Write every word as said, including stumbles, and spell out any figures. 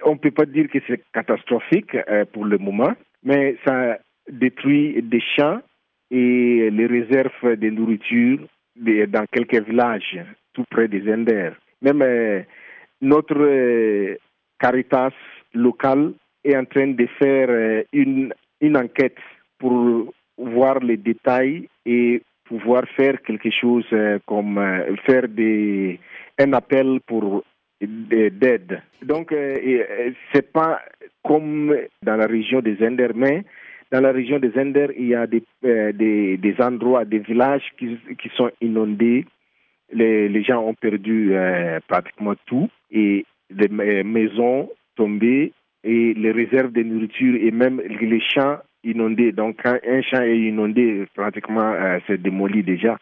on ne peut pas dire que c'est catastrophique euh, pour le moment, mais ça détruit des champs et les réserves de nourriture de, dans quelques villages tout près des Zender. Même euh, notre euh, Caritas local est en train de faire euh, une, une enquête pour voir les détails et pouvoir faire quelque chose euh, comme euh, faire des, un appel pour d'aide. Donc, euh, c'est pas comme dans la région des Zender, mais dans la région des Zender, il y a des, euh, des, des endroits, des villages qui, qui sont inondés. Les, les gens ont perdu euh, pratiquement tout et les maisons tombées et les réserves de nourriture et même les champs inondés. Donc, quand un champ est inondé, pratiquement, euh, c'est démoli déjà.